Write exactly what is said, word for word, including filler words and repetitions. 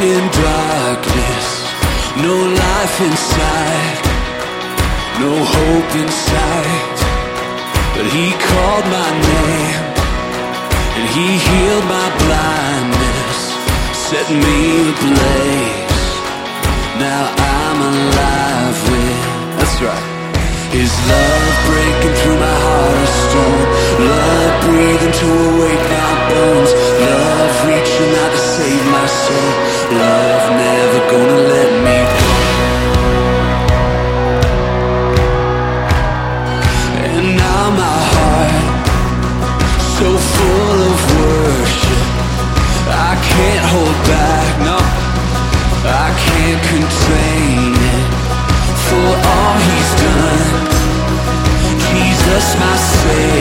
in darkness, no life inside, no hope in sight. But he called my name, and he healed my blindness, set me ablaze. Now I'm alive with, that's right, his love breaking through my heart of stone, love breathing to awake my bones, love reaching out to save my soul, love never gonna let me go. And now my heart, so full of worship, I can't hold back, no, I can't contain it, for all he's done. Jesus, my Savior,